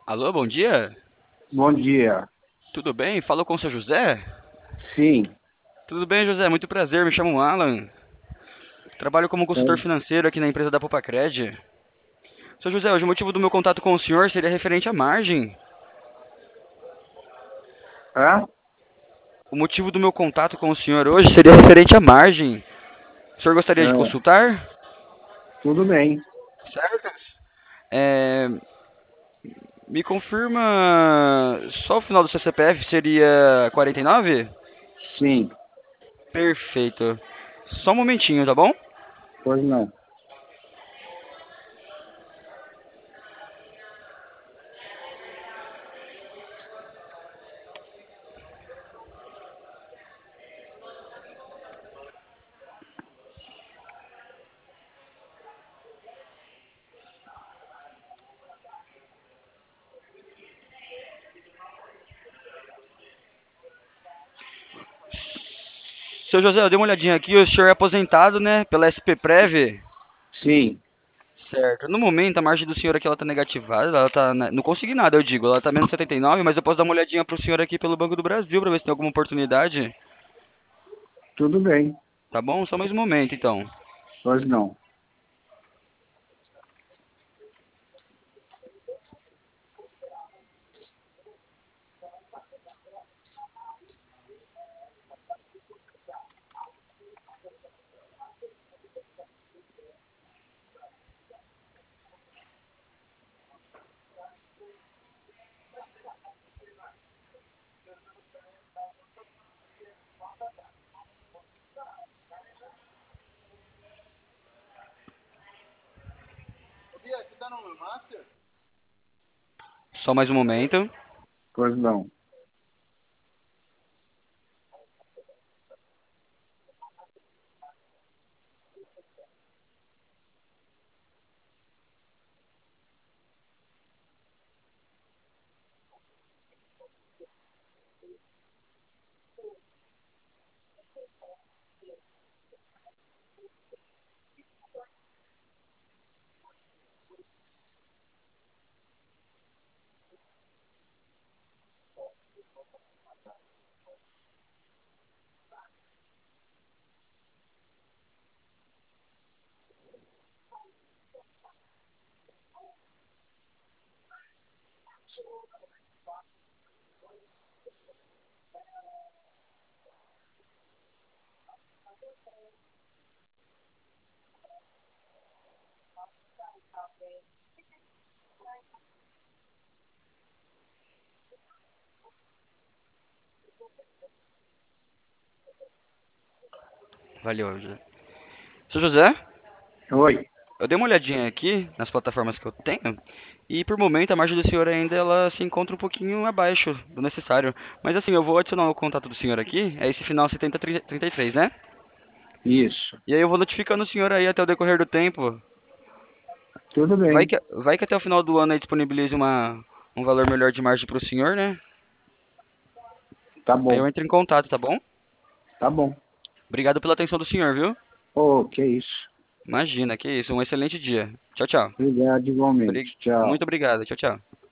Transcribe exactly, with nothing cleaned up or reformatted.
Alô, bom dia? Bom dia. Tudo bem? Fala com o seu José? Sim, Tudo bem, José? Muito prazer, me chamo Alan. Trabalho como consultor é, financeiro aqui na empresa da Popacred. Seu José, hoje o motivo do meu contato com o senhor seria referente à margem. é? O motivo do meu contato com o senhor hoje seria referente à margem. O senhor gostaria de É, consultar? tudo bem. Certo. É, me confirma, só o final do seu C P F seria quarenta e nove? Sim, Perfeito. Só um momentinho, tá bom? pois não. Seu José, eu dei uma olhadinha aqui, o senhor é aposentado, né, pela S P Prev. Sim, Certo. No momento, a margem do senhor aqui ela tá negativada, ela tá, na- não consegui nada, eu digo, ela tá menos setenta e nove, mas eu posso dar uma olhadinha pro senhor aqui pelo Banco do Brasil pra ver se tem alguma oportunidade. tudo bem. Tá bom? Só mais um momento, então. Pois não. Só mais um momento. Pois não. Valeu, José. Seu José, Oi. eu dei uma olhadinha aqui nas plataformas que eu tenho e por momento a margem do senhor ainda ela se encontra um pouquinho abaixo do necessário. Mas assim, eu vou adicionar o contato do senhor aqui, é esse final setenta trinta e três, né? Isso. E aí eu vou notificando o senhor aí até o decorrer do tempo. Tudo Vai bem. que, vai que até o final do ano aí disponibilize uma, um valor melhor de margem para o senhor, né? Tá Aí eu bom. entro em contato, tá bom? Tá bom. Obrigado pela atenção do senhor, viu? Oh, que isso. Imagina, que isso. Um excelente dia. Tchau, tchau. Obrigado Obri- igualmente. Muito Tchau. obrigado. Tchau, tchau.